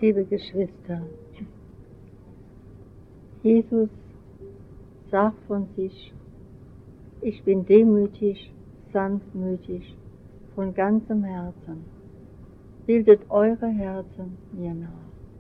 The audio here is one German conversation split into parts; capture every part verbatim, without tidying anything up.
Liebe Geschwister, Jesus sagt von sich, ich bin demütig, sanftmütig, von ganzem Herzen. Bildet eure Herzen mir nach.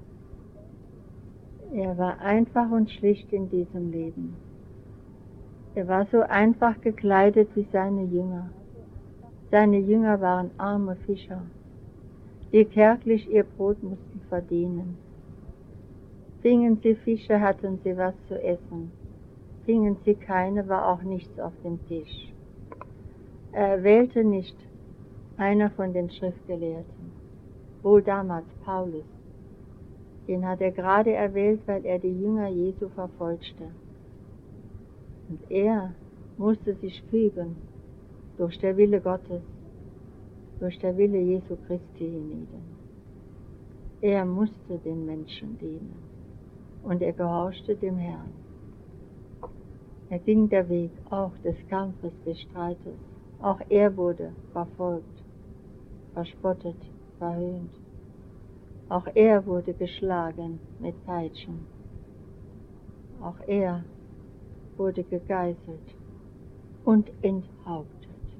Er war einfach und schlicht in diesem Leben. Er war so einfach gekleidet wie seine Jünger. Seine Jünger waren arme Fischer, die kärglich ihr Brot mussten verdienen. Fingen sie Fische, hatten sie was zu essen. Fingen sie keine, war auch nichts auf dem Tisch. Er wählte nicht einer von den Schriftgelehrten, wohl damals Paulus. Den hat er gerade erwählt, weil er die Jünger Jesu verfolgte. Und er musste sich fügen durch der Wille Gottes, durch der Wille Jesu Christi hienieden. Er musste den Menschen dienen und er gehorchte dem Herrn. Er ging der Weg auch des Kampfes, des Streites. Auch er wurde verfolgt, verspottet, verhöhnt. Auch er wurde geschlagen mit Peitschen. Auch er wurde gegeißelt und enthauptet.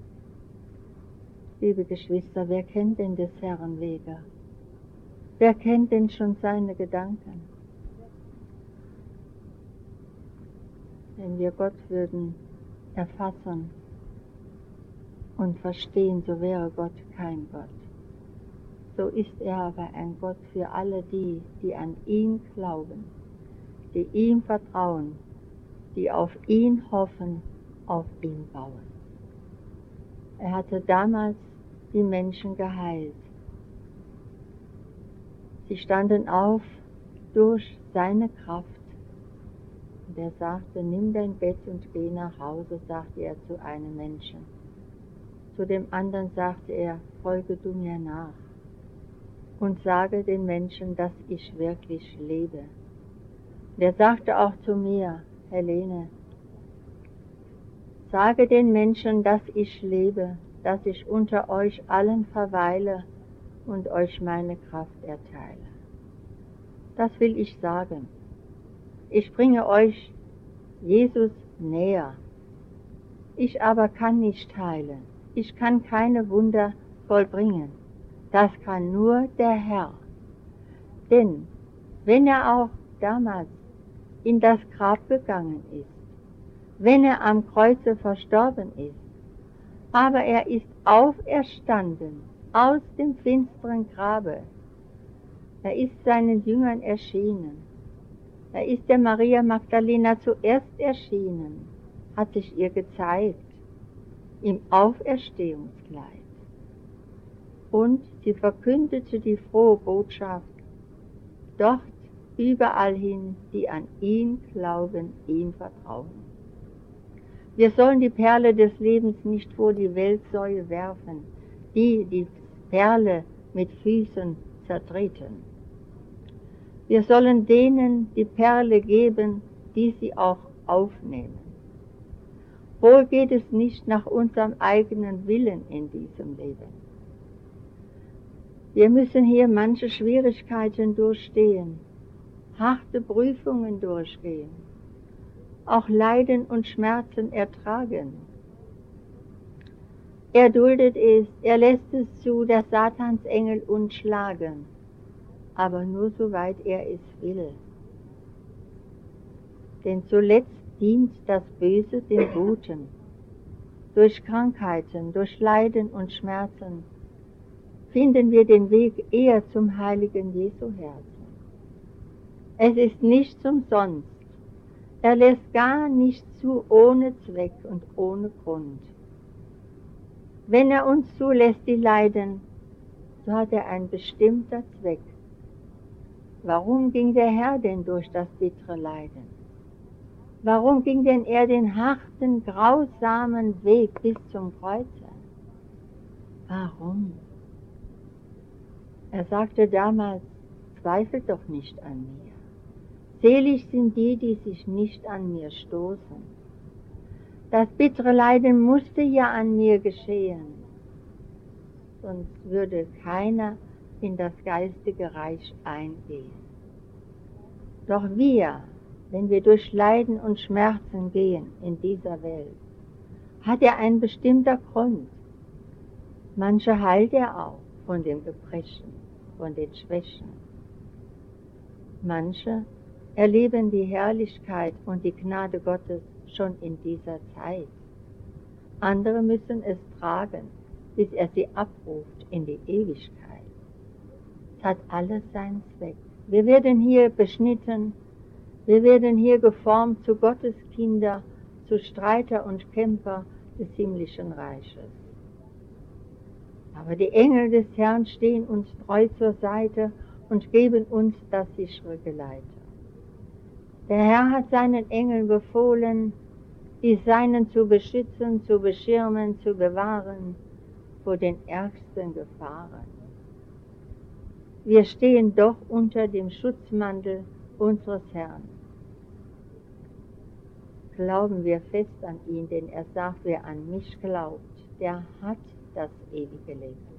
Liebe Geschwister, wer kennt denn des Herrn Wege? Wer kennt denn schon seine Gedanken? Wenn wir Gott würden erfassen und verstehen, so wäre Gott kein Gott. So ist er aber ein Gott für alle die, die an ihn glauben, die ihm vertrauen, die auf ihn hoffen, auf ihn bauen. Er hatte damals die Menschen geheilt. Sie standen auf durch seine Kraft. Und er sagte, nimm dein Bett und geh nach Hause, sagte er zu einem Menschen. Zu dem anderen sagte er, folge du mir nach und sage den Menschen, dass ich wirklich lebe. Und er sagte auch zu mir, Helene, sage den Menschen, dass ich lebe, dass ich unter euch allen verweile und euch meine Kraft erteile. Das will ich sagen. Ich bringe euch Jesus näher. Ich aber kann nicht heilen. Ich kann keine Wunder vollbringen. Das kann nur der Herr. Denn wenn er auch damals in das Grab gegangen ist, wenn er am Kreuze verstorben ist, aber er ist auferstanden aus dem finsteren Grabe. Er ist seinen Jüngern erschienen. Er ist der Maria Magdalena zuerst erschienen, hat sich ihr gezeigt im Auferstehungskleid. Und sie verkündete die frohe Botschaft, dort überall hin, die an ihn glauben, ihm vertrauen. Wir sollen die Perle des Lebens nicht vor die Weltsäue werfen, die die Perle mit Füßen zertreten. Wir sollen denen die Perle geben, die sie auch aufnehmen. Wohl geht es nicht nach unserem eigenen Willen in diesem Leben. Wir müssen hier manche Schwierigkeiten durchstehen, harte Prüfungen durchgehen, auch Leiden und Schmerzen ertragen. Er duldet es, er lässt es zu, dass Satans Engel uns schlagen, aber nur soweit er es will. Denn zuletzt dient das Böse dem Guten. Durch Krankheiten, durch Leiden und Schmerzen finden wir den Weg eher zum heiligen Jesu Herzen. Es ist nichts umsonst. Er lässt gar nicht zu ohne Zweck und ohne Grund. Wenn er uns zulässt, die leiden, so hat er einen bestimmten Zweck. Warum ging der Herr denn durch das bittere Leiden? Warum ging denn er den harten, grausamen Weg bis zum Kreuze? Warum? Er sagte damals, zweifelt doch nicht an mir. Selig sind die, die sich nicht an mir stoßen. Das bittere Leiden musste ja an mir geschehen, sonst würde keiner in das geistige Reich eingehen. Doch wir, wenn wir durch Leiden und Schmerzen gehen in dieser Welt, hat er einen bestimmten Grund. Manche heilt er auch von den Gebrechen, von den Schwächen. Manche erleben die Herrlichkeit und die Gnade Gottes schon in dieser Zeit. Andere müssen es tragen, bis er sie abruft in die Ewigkeit. Es hat alles seinen Zweck. Wir werden hier beschnitten, wir werden hier geformt zu Gottes Kinder, zu Streiter und Kämpfer des himmlischen Reiches. Aber die Engel des Herrn stehen uns treu zur Seite und geben uns das sichere Geleite. Der Herr hat seinen Engeln befohlen, die Seinen zu beschützen, zu beschirmen, zu bewahren vor den ärgsten Gefahren. Wir stehen doch unter dem Schutzmantel unseres Herrn. Glauben wir fest an ihn, denn er sagt, wer an mich glaubt, der hat das ewige Leben.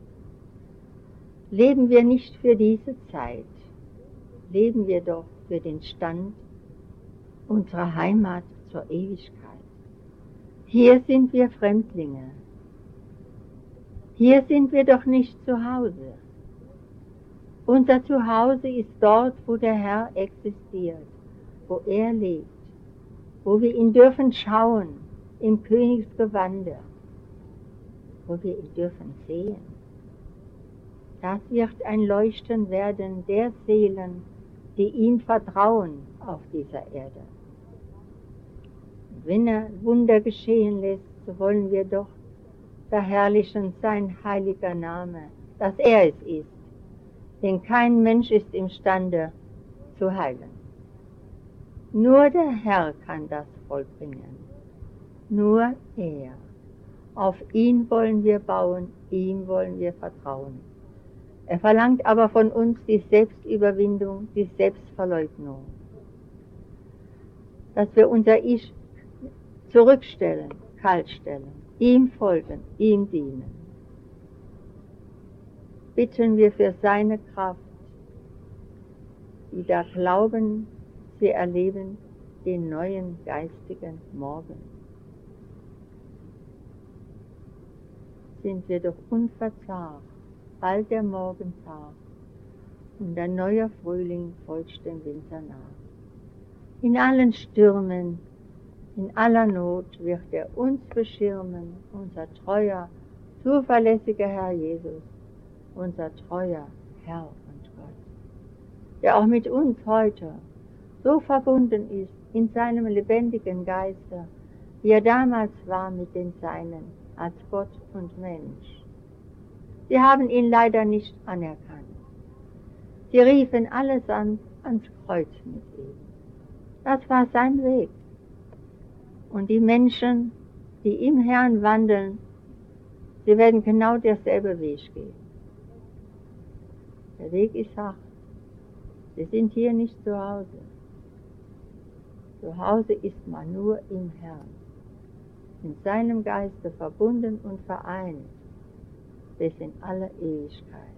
Leben wir nicht für diese Zeit, leben wir doch für den Stand unserer Heimat zur Ewigkeit. Hier sind wir Fremdlinge. Hier sind wir doch nicht zu Hause. Unser Zuhause ist dort, wo der Herr existiert, wo er lebt, wo wir ihn dürfen schauen, im Königsgewande, wo wir ihn dürfen sehen. Das wird ein Leuchten werden der Seelen, die ihm vertrauen auf dieser Erde. Wenn er Wunder geschehen lässt, so wollen wir doch verherrlichen sein heiliger Name, dass er es ist. Denn kein Mensch ist imstande zu heilen. Nur der Herr kann das vollbringen. Nur er. Auf ihn wollen wir bauen, ihm wollen wir vertrauen. Er verlangt aber von uns die Selbstüberwindung, die Selbstverleugnung. Dass wir unser Ich zurückstellen, kaltstellen, ihm folgen, ihm dienen. Bitten wir für seine Kraft, die da glauben, sie erleben den neuen geistigen Morgen. Sind wir doch unverzagt, bald der Morgentag und ein neuer Frühling folgt dem Winter nach. In allen Stürmen, in aller Not wird er uns beschirmen, unser treuer, zuverlässiger Herr Jesus, unser treuer Herr und Gott, der auch mit uns heute so verbunden ist in seinem lebendigen Geiste, wie er damals war mit den Seinen, als Gott und Mensch. Sie haben ihn leider nicht anerkannt. Sie riefen allesamt ans Kreuz mit ihm. Das war sein Weg. Und die Menschen, die im Herrn wandeln, sie werden genau derselbe Weg gehen. Der Weg ist hart. Wir sind hier nicht zu Hause. Zu Hause ist man nur im Herrn, in seinem Geiste verbunden und vereint bis in alle Ewigkeit.